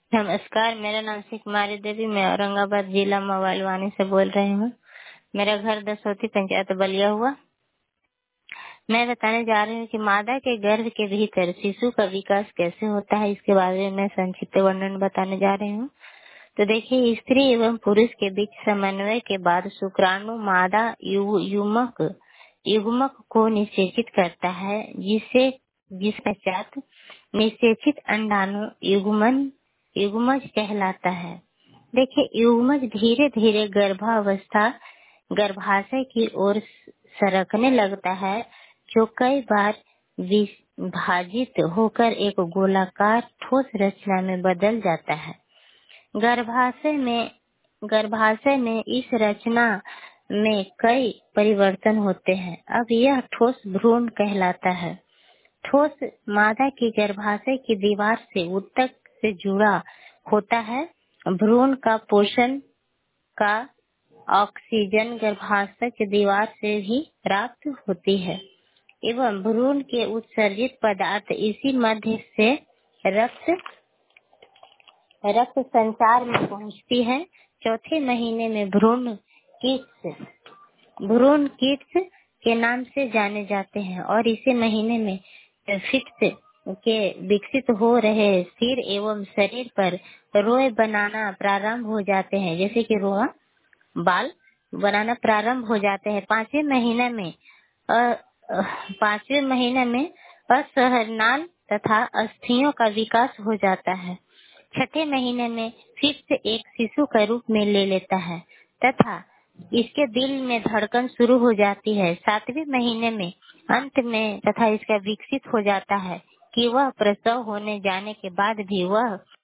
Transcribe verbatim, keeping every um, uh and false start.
नमस्कार, मेरा नाम श्री कुमारी देवी, मैं औरंगाबाद जिला मोबाइल वाणी से बोल रही हूँ। मेरा घर दसौती पंचायत बलिया हुआ। मैं बताने जा रही हूँ कि मादा के गर्भ के भीतर शिशु का विकास कैसे होता है, इसके बारे में संक्षिप्त वर्णन बताने जा रही हूँ। तो देखिए, स्त्री एवं पुरुष के बीच समन्वय के बाद शुक्राणु मादा यु, युग्मक युग्मक को निषेचित करता है, जिसे जिस पश्चात निषेचित अंडाणु युग्मन युग्मज कहलाता है। देखिए, युग्मज धीरे धीरे गर्भावस्था गर्भाशय की ओर सरकने लगता है, जो कई बार विभाजित होकर एक गोलाकार ठोस रचना में बदल जाता है। गर्भाशय में गर्भाशय में इस रचना में कई परिवर्तन होते हैं। अब यह ठोस भ्रूण कहलाता है। ठोस मादा की गर्भाशय की दीवार से ऊतक से जुड़ा होता है। भ्रूण का पोषण का ऑक्सीजन गर्भाशय की दीवार से भी प्राप्त होती है एवं भ्रूण के उत्सर्जित पदार्थ इसी मध्य से रक्त रक्त संचार में पहुंचती है। चौथे महीने में भ्रूण किड्स भ्रूण किड्स के नाम से जाने जाते हैं और इसी महीने में फिट्स के विकसित हो रहे सिर एवं शरीर पर रोए बनाना प्रारंभ हो जाते हैं, जैसे कि रोआ बाल बनाना प्रारंभ हो जाते हैं। पांचवें महीने में अ, पांचवें महीने में असहरनाल तथा अस्थियों का विकास हो जाता है। छठे महीने में फिर से एक शिशु का रूप में ले लेता है तथा इसके दिल में धड़कन शुरू हो जाती है। सातवें महीने में अंत में तथा इसका विकसित हो जाता है कि वह प्रसव होने जाने के बाद भी वह